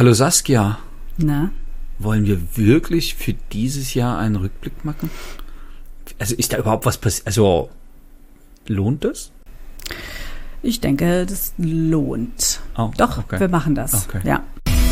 Hallo Saskia. Na? Wollen wir wirklich für dieses Jahr einen Rückblick machen? Also ist da überhaupt was passiert? Also lohnt es? Ich denke, das lohnt. Oh, Doch, okay. wir machen das. Okay. Ja.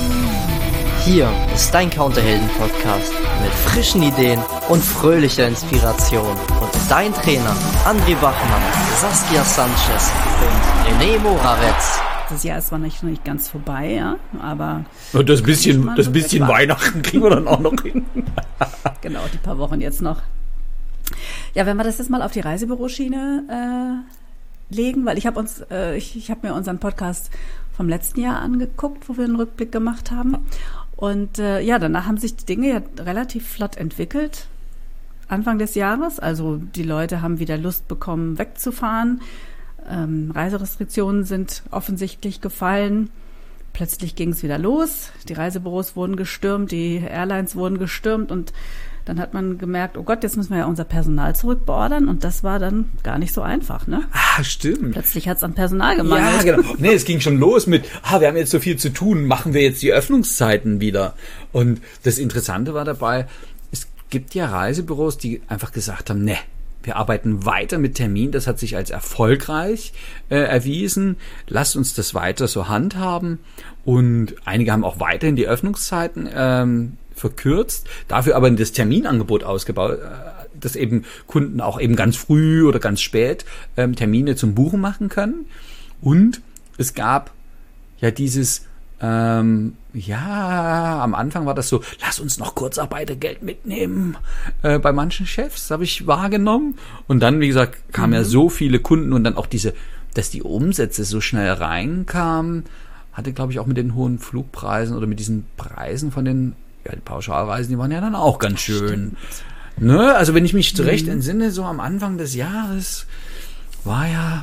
Hier ist dein Counterhelden-Podcast mit frischen Ideen und fröhlicher Inspiration. Und dein Trainer André Bachmann, Saskia Sanchez und René Moravetz. Das Jahr ist zwar noch nicht ganz vorbei, ja, aber... Und das bisschen Weihnachten kriegen wir dann auch noch hin. Genau, die paar Wochen jetzt noch. Ja, wenn wir das jetzt mal auf die Reisebüroschiene legen, weil ich habe mir unseren Podcast vom letzten Jahr angeguckt, wo wir einen Rückblick gemacht haben. Und danach haben sich die Dinge ja relativ flott entwickelt. Anfang des Jahres, also die Leute haben wieder Lust bekommen, wegzufahren. Reiserestriktionen sind offensichtlich gefallen. Plötzlich ging es wieder los. Die Reisebüros wurden gestürmt, die Airlines wurden gestürmt und dann hat man gemerkt, oh Gott, jetzt müssen wir ja unser Personal zurückbeordern und das war dann gar nicht so einfach, ne? Ah, stimmt. Plötzlich hat es an Personal gemangelt. Ja, genau. Nee, es ging schon los mit, wir haben jetzt so viel zu tun, machen wir jetzt die Öffnungszeiten wieder. Und das Interessante war dabei, es gibt ja Reisebüros, die einfach gesagt haben, wir arbeiten weiter mit Termin, das hat sich als erfolgreich erwiesen. Lasst uns das weiter so handhaben. Und einige haben auch weiterhin die Öffnungszeiten verkürzt, dafür aber das Terminangebot ausgebaut, dass eben Kunden auch eben ganz früh oder ganz spät Termine zum Buchen machen können. Und es gab ja dieses am Anfang war das so, lass uns noch Kurzarbeitergeld mitnehmen bei manchen Chefs, habe ich wahrgenommen. Und dann, wie gesagt, kamen ja so viele Kunden und dann auch dass die Umsätze so schnell reinkamen, hatte, glaube ich, auch mit den hohen Flugpreisen oder mit diesen Preisen von die Pauschalreisen, die waren ja dann auch ganz schön. Ne? Also wenn ich mich zurecht entsinne, so am Anfang des Jahres war ja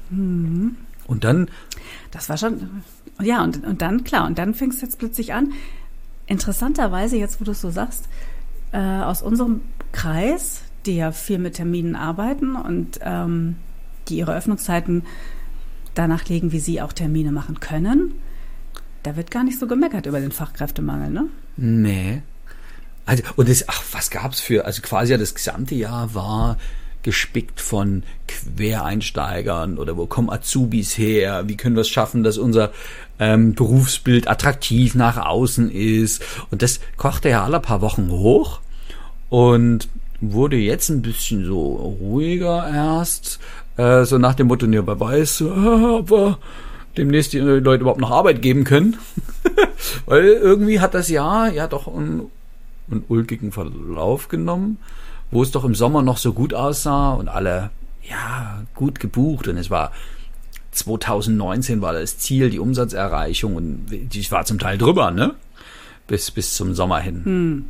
und dann... Das war schon... Ja, und dann, klar, und dann fing es jetzt plötzlich an. Interessanterweise, jetzt wo du es so sagst, aus unserem Kreis, die ja viel mit Terminen arbeiten und die ihre Öffnungszeiten danach legen, wie sie auch Termine machen können, da wird gar nicht so gemeckert über den Fachkräftemangel, ne? Nee. Also, und was gab's also quasi ja das gesamte Jahr war gespickt von Quereinsteigern oder wo kommen Azubis her, wie können wir es schaffen, dass unser Berufsbild attraktiv nach außen ist, und das kochte ja alle paar Wochen hoch und wurde jetzt ein bisschen so ruhiger erst, so nach dem Motto, wer weiß, ob wir demnächst die Leute überhaupt noch Arbeit geben können, weil irgendwie hat das Jahr ja doch einen ulkigen Verlauf genommen, wo es doch im Sommer noch so gut aussah und alle, gut gebucht. Und es war 2019 war das Ziel, die Umsatzerreichung, und die war zum Teil drüber, ne? Bis zum Sommer hin.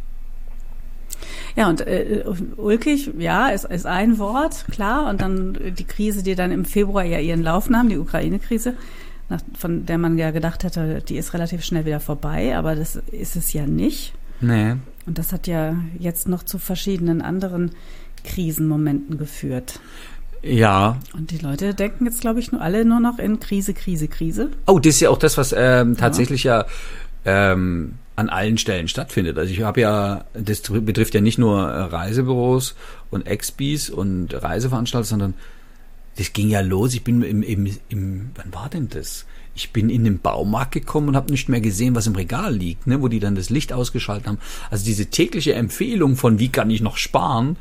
Ja, und ulkig, ist ein Wort, klar. Und dann die Krise, die dann im Februar ja ihren Lauf nahm, die Ukraine-Krise, von der man ja gedacht hätte, die ist relativ schnell wieder vorbei, aber das ist es ja nicht. Nee. Und das hat ja jetzt noch zu verschiedenen anderen Krisenmomenten geführt. Ja. Und die Leute denken jetzt, glaube ich, alle nur noch in Krise, Krise, Krise. Oh, das ist ja auch das, was tatsächlich an allen Stellen stattfindet. Also das betrifft ja nicht nur Reisebüros und Expis und Reiseveranstalter, sondern das ging ja los. Ich bin wann war denn das? Ich bin in den Baumarkt gekommen und habe nicht mehr gesehen, was im Regal liegt, ne, wo die dann das Licht ausgeschaltet haben. Also diese tägliche Empfehlung von, wie kann ich noch sparen,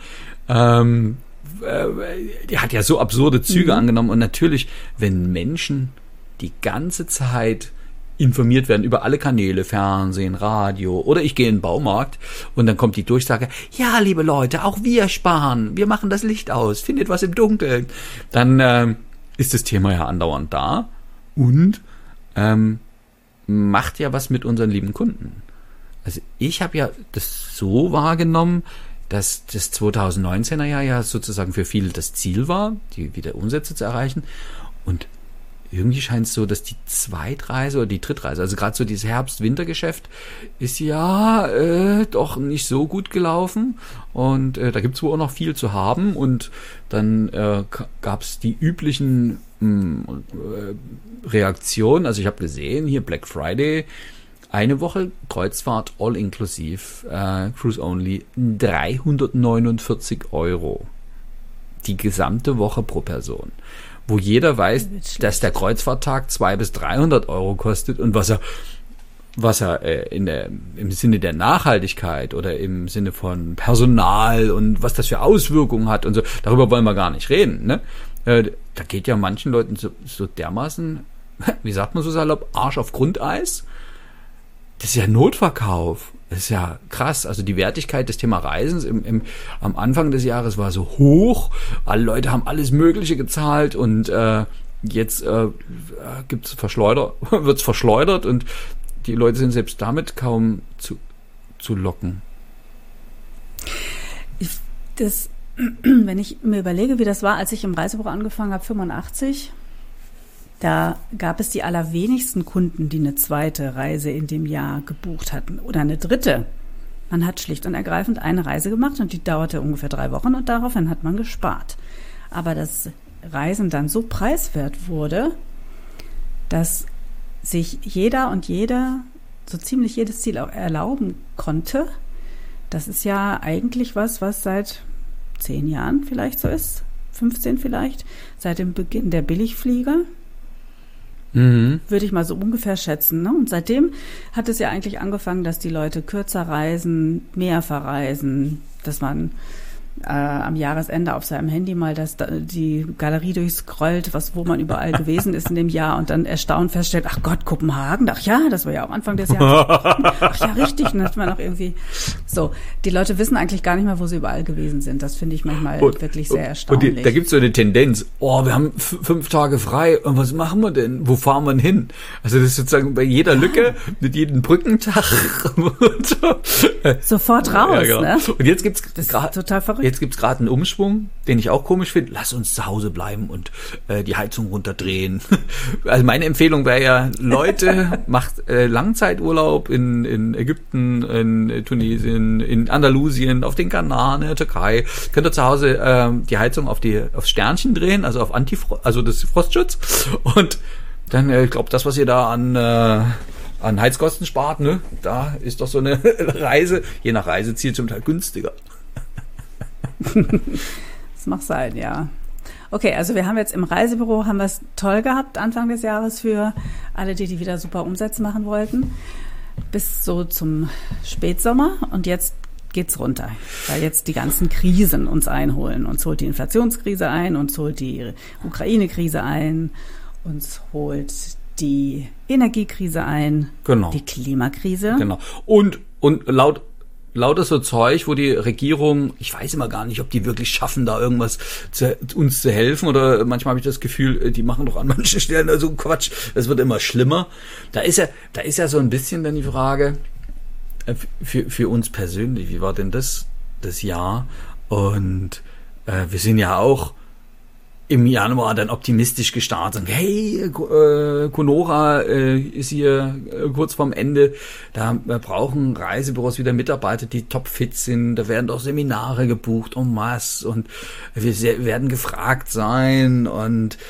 die hat ja so absurde Züge angenommen. Und natürlich, wenn Menschen die ganze Zeit informiert werden über alle Kanäle, Fernsehen, Radio, oder ich gehe in den Baumarkt und dann kommt die Durchsage, ja, liebe Leute, auch wir sparen, wir machen das Licht aus, findet was im Dunkeln, dann ist das Thema ja andauernd da und macht ja was mit unseren lieben Kunden. Also ich habe ja das so wahrgenommen, dass das 2019er Jahr ja sozusagen für viele das Ziel war, die wieder Umsätze zu erreichen, und irgendwie scheint es so, dass die Zweitreise oder die Drittreise, also gerade so dieses Herbst-Winter-Geschäft ist doch nicht so gut gelaufen, und da gibt es wohl auch noch viel zu haben, und dann gab es die üblichen Reaktionen. Also ich habe gesehen, hier Black Friday eine Woche Kreuzfahrt all inklusiv, Cruise only, 349 €. Die gesamte Woche pro Person. Wo jeder weiß, dass der Kreuzfahrttag 200 bis 300 € kostet und was er im Sinne der Nachhaltigkeit oder im Sinne von Personal und was das für Auswirkungen hat und so, darüber wollen wir gar nicht reden. Ne? Da geht ja manchen Leuten so dermaßen, wie sagt man so salopp, Arsch auf Grundeis. Das ist ja Notverkauf. Das ist ja krass. Also die Wertigkeit des Thema Reisens am Anfang des Jahres war so hoch. Alle Leute haben alles Mögliche gezahlt und jetzt wird's verschleudert und die Leute sind selbst damit kaum zu locken. Wenn ich mir überlege, wie das war, als ich im Reisebüro angefangen habe, 85, da gab es die allerwenigsten Kunden, die eine zweite Reise in dem Jahr gebucht hatten oder eine dritte. Man hat schlicht und ergreifend eine Reise gemacht und die dauerte ungefähr 3 Wochen und daraufhin hat man gespart. Aber das Reisen dann so preiswert wurde, dass sich jeder und jede so ziemlich jedes Ziel auch erlauben konnte. Das ist ja eigentlich was seit 10 Jahren vielleicht so ist, 15 vielleicht, seit dem Beginn der Billigflieger. Würde ich mal so ungefähr schätzen. Ne? Und seitdem hat es ja eigentlich angefangen, dass die Leute kürzer reisen, mehr verreisen, dass man am Jahresende auf seinem Handy mal die Galerie durchscrollt, wo man überall gewesen ist in dem Jahr und dann erstaunt feststellt, ach Gott, Kopenhagen, ach ja, das war ja am Anfang des Jahres. Ach ja, richtig. Und dann hat man auch irgendwie so. Die Leute wissen eigentlich gar nicht mehr, wo sie überall gewesen sind. Das finde ich manchmal wirklich sehr erstaunlich. Und da gibt es so eine Tendenz, wir haben 5 Tage frei und was machen wir denn? Wo fahren wir denn hin? Also das ist sozusagen bei jeder Lücke, mit jedem Brückentag. Sofort raus, ja, genau. Ne? Und jetzt gibt's total verrückt. Jetzt gibt's gerade einen Umschwung, den ich auch komisch finde. Lass uns zu Hause bleiben und die Heizung runterdrehen. Also meine Empfehlung wäre ja, Leute, macht Langzeiturlaub in Ägypten, in Tunesien, in Andalusien, auf den Kanaren, in der Türkei. Könnt ihr zu Hause die Heizung aufs Sternchen drehen, also auf also das Frostschutz. Und dann, ich glaube, das, was ihr da an Heizkosten spart, ne, da ist doch so eine Reise, je nach Reiseziel zum Teil günstiger. Das mag sein, ja. Okay, also wir haben jetzt im Reisebüro, haben wir es toll gehabt Anfang des Jahres für alle, die wieder super Umsätze machen wollten, bis so zum Spätsommer und jetzt geht's runter, weil jetzt die ganzen Krisen uns einholen. Uns holt die Inflationskrise ein, uns holt die Ukraine-Krise ein, uns holt die Energiekrise ein, genau. Die Klimakrise. Genau. Und lauter so Zeug, wo die Regierung, ich weiß immer gar nicht, ob die wirklich schaffen, da irgendwas uns zu helfen, oder manchmal habe ich das Gefühl, die machen doch an manchen Stellen so Quatsch, es wird immer schlimmer. Da ist ja so ein bisschen dann die Frage, für uns persönlich, wie war denn das Jahr? Und wir sind ja auch im Januar dann optimistisch gestartet. Und hey, Conora ist hier kurz vorm Ende. Da brauchen Reisebüros wieder Mitarbeiter, die topfit sind. Da werden doch Seminare gebucht en masse und wir werden gefragt sein. Und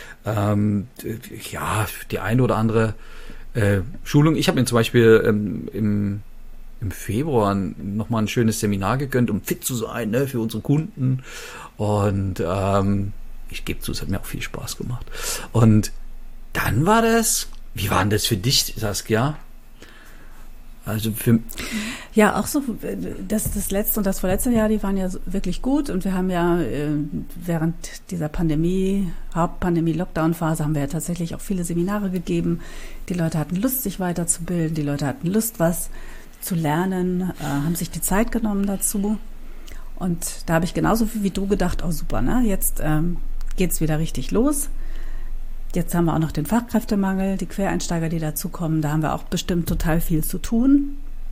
die eine oder andere Schulung. Ich habe mir zum Beispiel im Februar nochmal ein schönes Seminar gegönnt, um fit zu sein, ne, für unsere Kunden. Und ich gebe zu, es hat mir auch viel Spaß gemacht. Und dann war das, wie war denn das für dich, Saskia? Also ja, auch so, das letzte und das vorletzte Jahr, die waren ja wirklich gut und wir haben ja während dieser Hauptpandemie-Lockdown-Phase haben wir ja tatsächlich auch viele Seminare gegeben. Die Leute hatten Lust, sich weiterzubilden, die Leute hatten Lust, was zu lernen, haben sich die Zeit genommen dazu. Und da habe ich genauso viel wie du gedacht, oh super, ne? Jetzt geht's wieder richtig los. Jetzt haben wir auch noch den Fachkräftemangel, die Quereinsteiger, die dazukommen. Da haben wir auch bestimmt total viel zu tun.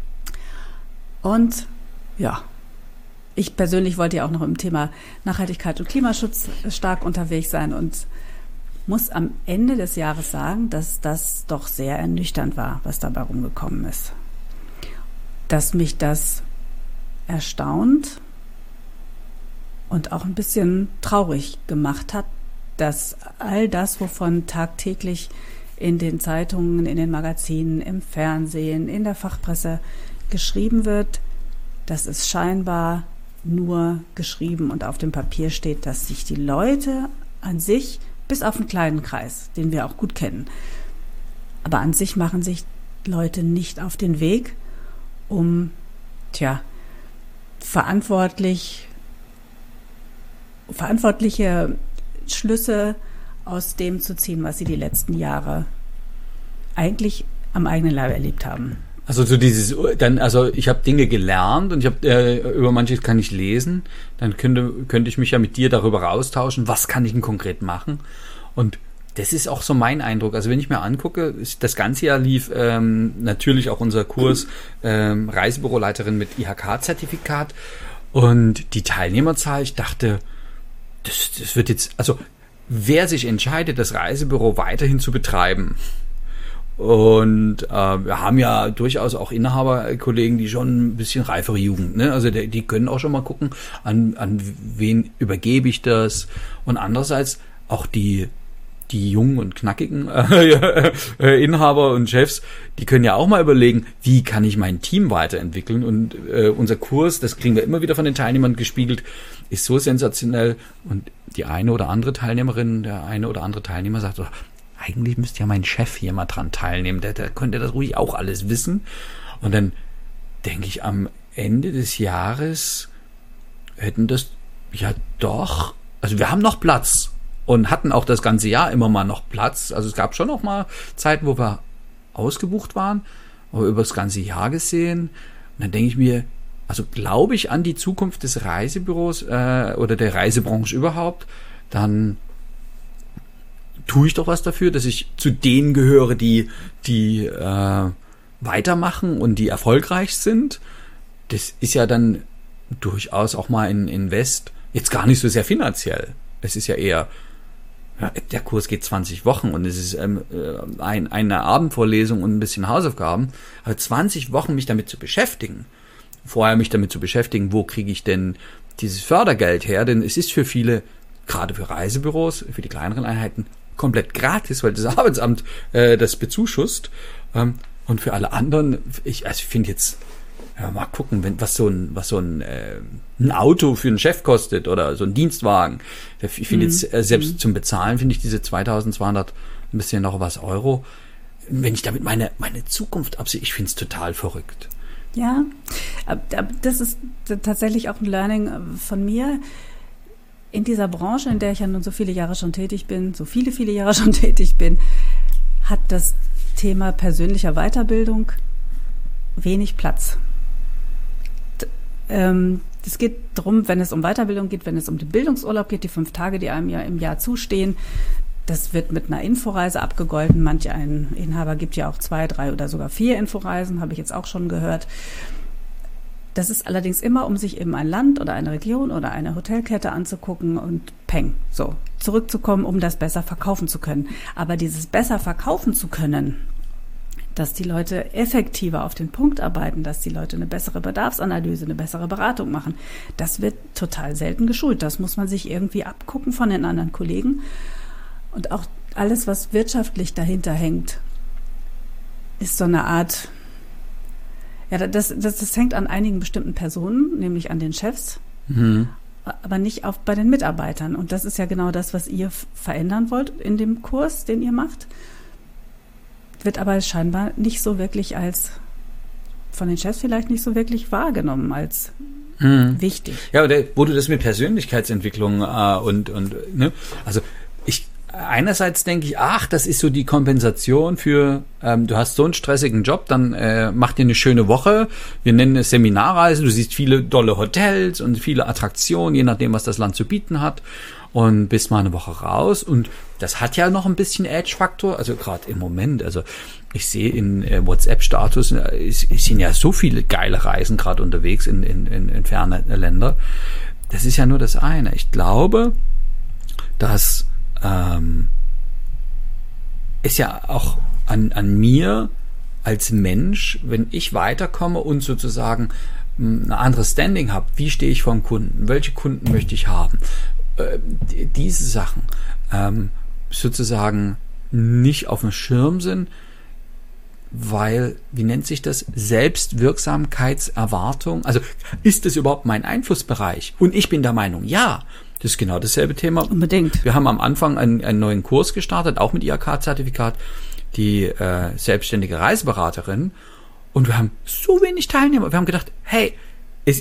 Und ja, ich persönlich wollte ja auch noch im Thema Nachhaltigkeit und Klimaschutz stark unterwegs sein und muss am Ende des Jahres sagen, dass das doch sehr ernüchternd war, was dabei rumgekommen ist. Dass mich das erstaunt und auch ein bisschen traurig gemacht hat, dass all das, wovon tagtäglich in den Zeitungen, in den Magazinen, im Fernsehen, in der Fachpresse geschrieben wird, das ist scheinbar nur geschrieben und auf dem Papier steht, dass sich die Leute an sich, bis auf einen kleinen Kreis, den wir auch gut kennen, aber an sich machen sich Leute nicht auf den Weg, um verantwortliche Schlüsse aus dem zu ziehen, was sie die letzten Jahre eigentlich am eigenen Leib erlebt haben. Also ich habe Dinge gelernt und ich habe über manches kann ich lesen, dann könnte ich mich ja mit dir darüber austauschen, was kann ich denn konkret machen? Und das ist auch so mein Eindruck. Also wenn ich mir angucke, das ganze Jahr lief natürlich auch unser Kurs Reisebüroleiterin mit IHK-Zertifikat und die Teilnehmerzahl, ich dachte, das wird jetzt, also wer sich entscheidet, das Reisebüro weiterhin zu betreiben, und wir haben ja durchaus auch Inhaberkollegen, die schon ein bisschen reifere Jugend, ne? Also die können auch schon mal gucken, an wen übergebe ich das, und andererseits auch die jungen und knackigen Inhaber und Chefs, die können ja auch mal überlegen, wie kann ich mein Team weiterentwickeln, und unser Kurs, das kriegen wir immer wieder von den Teilnehmern gespiegelt, ist so sensationell, und die eine oder andere Teilnehmerin, der eine oder andere Teilnehmer sagt, eigentlich müsste ja mein Chef hier mal dran teilnehmen, der könnte das ruhig auch alles wissen. Und dann denke ich, am Ende des Jahres hätten das ja doch, also wir haben noch Platz und hatten auch das ganze Jahr immer mal noch Platz. Also es gab schon noch mal Zeiten, wo wir ausgebucht waren, aber über das ganze Jahr gesehen. Und dann denke ich mir, also glaube ich an die Zukunft des Reisebüros oder der Reisebranche überhaupt, dann tue ich doch was dafür, dass ich zu denen gehöre, die weitermachen und die erfolgreich sind. Das ist ja dann durchaus auch mal ein Invest, jetzt gar nicht so sehr finanziell. Es ist ja eher, der Kurs geht 20 Wochen und es ist eine Abendvorlesung und ein bisschen Hausaufgaben. Aber 20 Wochen mich damit zu beschäftigen, vorher mich damit zu beschäftigen, wo kriege ich denn dieses Fördergeld her? Denn es ist für viele, gerade für Reisebüros, für die kleineren Einheiten, komplett gratis, weil das Arbeitsamt das bezuschusst. Und für alle anderen, ich finde jetzt, mal gucken, was so ein Auto für einen Chef kostet oder so ein Dienstwagen. Ich finde jetzt, selbst zum Bezahlen finde ich diese 2.200 ein bisschen noch was Euro. Wenn ich damit meine Zukunft absehe, ich finde es total verrückt. Ja, aber das ist tatsächlich auch ein Learning von mir. In dieser Branche, in der ich ja nun so viele Jahre schon tätig bin, hat das Thema persönlicher Weiterbildung wenig Platz. Es geht darum, wenn es um Weiterbildung geht, wenn es um den Bildungsurlaub geht, die 5 Tage, die einem ja im Jahr zustehen, das wird mit einer Inforeise abgegolten. Manch ein Inhaber gibt ja auch 2, 3 oder sogar 4 Inforeisen, habe ich jetzt auch schon gehört. Das ist allerdings immer, um sich eben ein Land oder eine Region oder eine Hotelkette anzugucken und so zurückzukommen, um das besser verkaufen zu können. Aber dieses besser verkaufen zu können, dass die Leute effektiver auf den Punkt arbeiten, dass die Leute eine bessere Bedarfsanalyse, eine bessere Beratung machen, das wird total selten geschult. Das muss man sich irgendwie abgucken von den anderen Kollegen. Und auch alles, was wirtschaftlich dahinter hängt, ist so eine Art... Ja, das hängt an einigen bestimmten Personen, nämlich an den Chefs, aber nicht bei den Mitarbeitern. Und das ist ja genau das, was ihr verändern wollt in dem Kurs, den ihr macht. Wird aber scheinbar nicht so wirklich von den Chefs vielleicht nicht so wirklich wahrgenommen als wichtig. Ja, wo du das mit Persönlichkeitsentwicklung ne, also einerseits denke ich, das ist so die Kompensation für, du hast so einen stressigen Job, dann mach dir eine schöne Woche. Wir nennen es Seminarreise. Du siehst viele dolle Hotels und viele Attraktionen, je nachdem, was das Land zu bieten hat. Und bist mal eine Woche raus. Und das hat ja noch ein bisschen Edge-Faktor. Also gerade im Moment, also ich sehe in WhatsApp-Status, es sind ja so viele geile Reisen gerade unterwegs in ferne Länder. Das ist ja nur das eine. Ich glaube, dass ist ja auch an mir als Mensch, wenn ich weiterkomme und sozusagen ein anderes Standing habe, wie stehe ich vor dem Kunden, welche Kunden möchte ich haben, diese Sachen sozusagen nicht auf dem Schirm sind, weil, wie nennt sich das, Selbstwirksamkeitserwartung, also ist das überhaupt mein Einflussbereich? Und ich bin der Meinung, ja, das ist genau dasselbe Thema. Unbedingt. Wir haben am Anfang einen neuen Kurs gestartet, auch mit IHK-Zertifikat, die selbstständige Reiseberaterin, und wir haben so wenig Teilnehmer. Wir haben gedacht, hey, es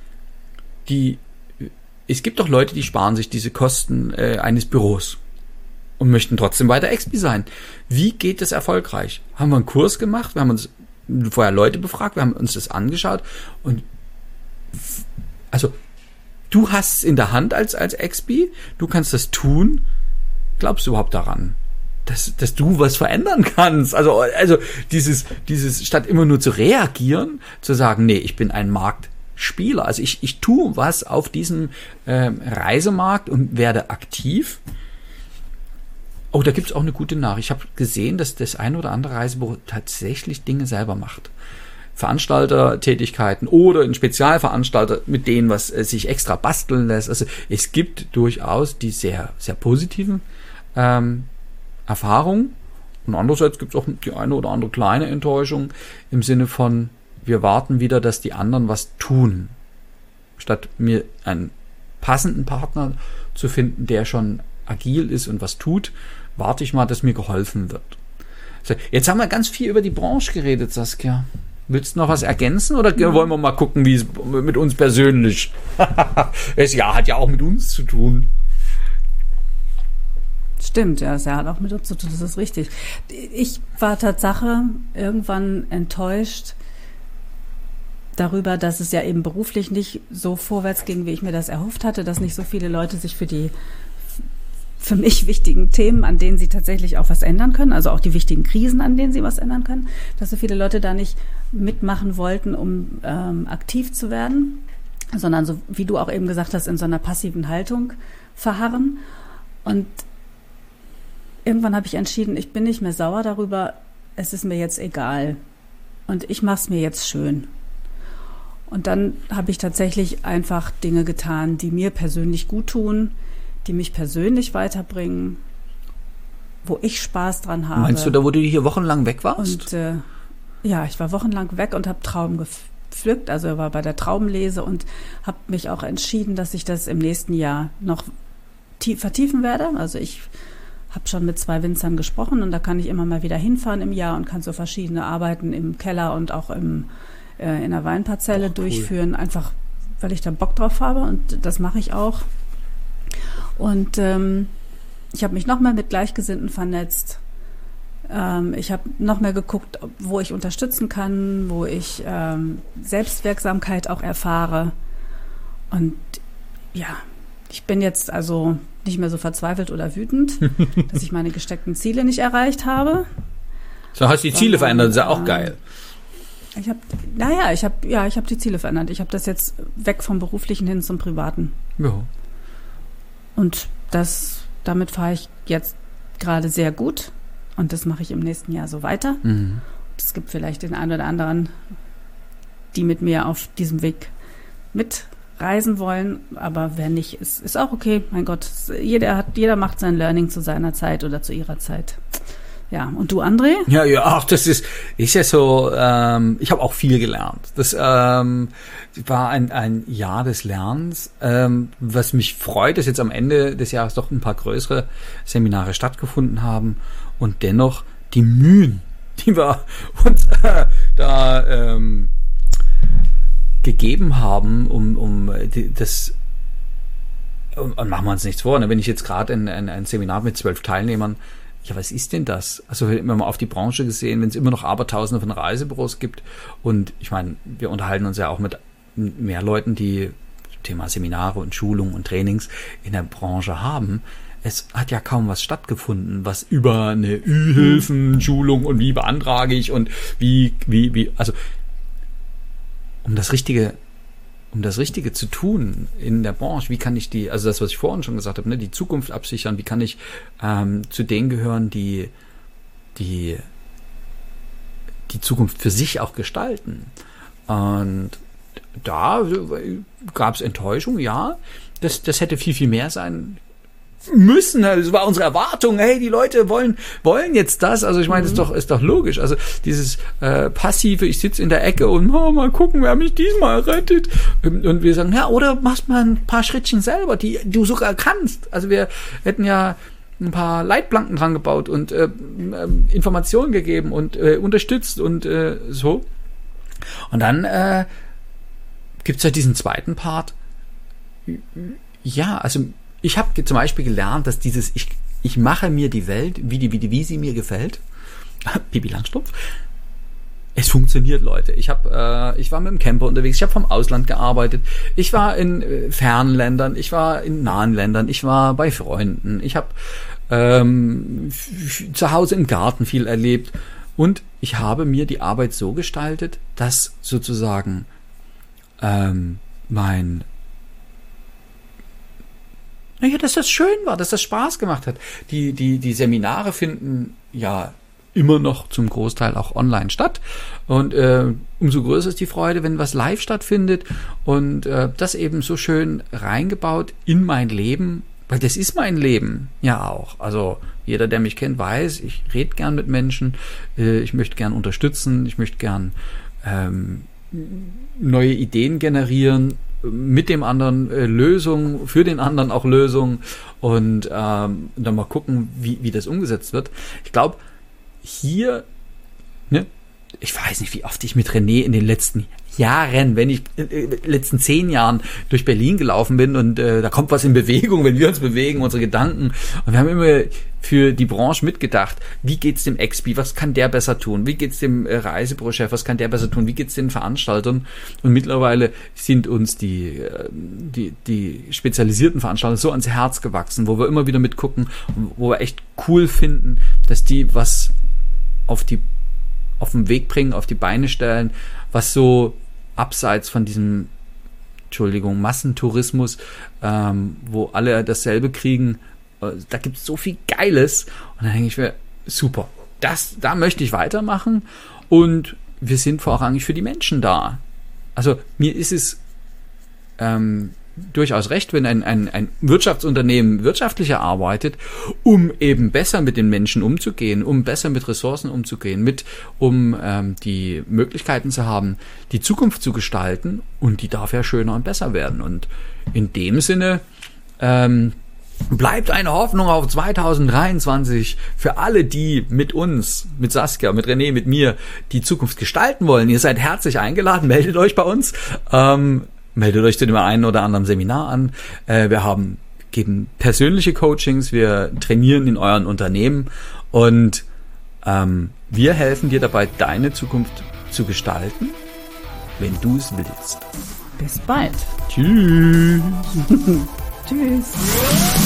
gibt doch Leute, die sparen sich diese Kosten eines Büros und möchten trotzdem weiter Expi sein. Wie geht das erfolgreich? Haben wir einen Kurs gemacht, wir haben uns vorher Leute befragt, wir haben uns das angeschaut und also du hast es in der Hand als Expi, du kannst das tun. Glaubst du überhaupt daran, dass du was verändern kannst? Also dieses statt immer nur zu reagieren, zu sagen, nee, ich bin ein Marktspieler. Also ich tue was auf diesem Reisemarkt und werde aktiv. Oh, da gibt's auch eine gute Nachricht. Ich habe gesehen, dass das ein oder andere Reisebüro tatsächlich Dinge selber macht. Veranstaltertätigkeiten oder ein Spezialveranstalter mit denen, was sich extra basteln lässt. Also es gibt durchaus die sehr, sehr positiven Erfahrungen. Und andererseits gibt es auch die eine oder andere kleine Enttäuschung im Sinne von, wir warten wieder, dass die anderen was tun. Statt mir einen passenden Partner zu finden, der schon agil ist und was tut, warte ich mal, dass mir geholfen wird. So, jetzt haben wir ganz viel über die Branche geredet, Saskia. Willst du noch was ergänzen oder wollen wir mal gucken, wie es mit uns persönlich? Das Jahr hat ja auch mit uns zu tun. Stimmt, ja, das hat auch mit uns zu tun, das ist richtig. Ich war Tatsache irgendwann enttäuscht darüber, dass es ja eben beruflich nicht so vorwärts ging, wie ich mir das erhofft hatte, dass nicht so viele Leute sich für mich wichtigen Themen, an denen sie tatsächlich auch was ändern können, also auch die wichtigen Krisen, an denen sie was ändern können, dass so viele Leute da nicht mitmachen wollten, um aktiv zu werden, sondern so, wie du auch eben gesagt hast, in so einer passiven Haltung verharren. Und irgendwann habe ich entschieden, ich bin nicht mehr sauer darüber, es ist mir jetzt egal und ich mache es mir jetzt schön. Und dann habe ich tatsächlich einfach Dinge getan, die mir persönlich gut tun, die mich persönlich weiterbringen, wo ich Spaß dran habe. Meinst du, da wo du hier wochenlang weg warst? Und ja, ich war wochenlang weg und habe Trauben gepflückt, also war bei der Traubenlese und habe mich auch entschieden, dass ich das im nächsten Jahr noch vertiefen werde. Also ich habe schon mit 2 Winzern gesprochen und da kann ich immer mal wieder hinfahren im Jahr und kann so verschiedene Arbeiten im Keller und auch in der Weinparzelle durchführen, einfach weil ich da Bock drauf habe und das mache ich auch. Und ich habe mich noch mehr mit Gleichgesinnten vernetzt. Ich habe noch mehr geguckt, wo ich unterstützen kann, wo ich Selbstwirksamkeit auch erfahre. Und ja, ich bin jetzt also nicht mehr so verzweifelt oder wütend, dass ich meine gesteckten Ziele nicht erreicht habe. So hast du die Ziele verändert, das ist ja auch geil. Ich habe die Ziele verändert. Ich habe das jetzt weg vom Beruflichen hin zum Privaten. Ja. Und damit fahre ich jetzt gerade sehr gut und das mache ich im nächsten Jahr so weiter. Mhm. Es gibt vielleicht den einen oder anderen, die mit mir auf diesem Weg mitreisen wollen, aber wer nicht, ist auch okay. Mein Gott, jeder macht sein Learning zu seiner Zeit oder zu ihrer Zeit. Ja, und du, André? Ja, ach, das ist ja so, ich habe auch viel gelernt. Das war ein Jahr des Lernens, was mich freut, dass jetzt am Ende des Jahres doch ein paar größere Seminare stattgefunden haben und dennoch die Mühen, die wir uns da gegeben haben, um das, und machen wir uns nichts vor, ne? Wenn ich jetzt gerade ein Seminar mit 12 Teilnehmern, ja, was ist denn das? Also wenn man auf die Branche gesehen, wenn es immer noch Abertausende von Reisebüros gibt und ich meine, wir unterhalten uns ja auch mit mehr Leuten, die Thema Seminare und Schulungen und Trainings in der Branche haben. Es hat ja kaum was stattgefunden, was über eine Ü-Hilfen-Schulung und wie beantrage ich und wie, also um das Richtige zu tun in der Branche, wie kann ich also das, was ich vorhin schon gesagt habe, ne, die Zukunft absichern, wie kann ich zu denen gehören, die Zukunft für sich auch gestalten. Und da gab es Enttäuschung, ja, das hätte viel, viel mehr sein müssen, das war unsere Erwartung, hey, die Leute wollen jetzt das, also ich meine, ist doch logisch, also dieses passive, ich sitze in der Ecke und mal gucken, wer mich diesmal rettet, und wir sagen, ja, oder machst mal ein paar Schrittchen selber, die du sogar kannst, also wir hätten ja ein paar Leitplanken dran gebaut und Informationen gegeben und unterstützt und so. Und dann gibt's ja diesen zweiten Part. Ja, also ich habe zum Beispiel gelernt, dass dieses ich mache mir die Welt, wie sie mir gefällt. Pipi Langstrumpf. Es funktioniert, Leute. Ich war mit dem Camper unterwegs, ich habe vom Ausland gearbeitet, ich war in fernen Ländern, ich war in nahen Ländern, ich war bei Freunden, ich habe zu Hause im Garten viel erlebt und ich habe mir die Arbeit so gestaltet, dass sozusagen dass das schön war, dass das Spaß gemacht hat. Die Seminare finden ja immer noch zum Großteil auch online statt. Und umso größer ist die Freude, wenn was live stattfindet und das eben so schön reingebaut in mein Leben, weil das ist mein Leben ja auch. Also jeder, der mich kennt, weiß, ich rede gern mit Menschen, ich möchte gern unterstützen, ich möchte gern neue Ideen generieren, mit dem anderen Lösungen, für den anderen auch Lösungen und dann mal gucken, wie das umgesetzt wird. Ich glaube, hier, ich weiß nicht, wie oft ich mit René in den letzten Jahren, letzten 10 Jahren durch Berlin gelaufen bin und da kommt was in Bewegung, wenn wir uns bewegen, unsere Gedanken. Und wir haben immer für die Branche mitgedacht, wie geht's dem Expi, was kann der besser tun? Wie geht's dem Reisebürochef, was kann der besser tun? Wie geht's den Veranstaltern? Und mittlerweile sind uns die spezialisierten Veranstalter so ans Herz gewachsen, wo wir immer wieder mitgucken, wo wir echt cool finden, dass die was auf den Weg bringen, auf die Beine stellen, was so abseits von diesem, Massentourismus, wo alle dasselbe kriegen, da gibt es so viel Geiles und dann denke ich mir, super, da möchte ich weitermachen und wir sind vorrangig für die Menschen da. Also mir ist es durchaus recht, wenn ein Wirtschaftsunternehmen wirtschaftlicher arbeitet, um eben besser mit den Menschen umzugehen, um besser mit Ressourcen umzugehen, um die Möglichkeiten zu haben, die Zukunft zu gestalten und die darf ja schöner und besser werden. Und in dem Sinne bleibt eine Hoffnung auf 2023 für alle, die mit uns, mit Saskia, mit René, mit mir die Zukunft gestalten wollen. Ihr seid herzlich eingeladen, meldet euch bei uns. Meldet euch zu dem einen oder anderen Seminar an. Wir geben persönliche Coachings, wir trainieren in euren Unternehmen und wir helfen dir dabei, deine Zukunft zu gestalten, wenn du es willst. Bis bald. Tschüss. Tschüss.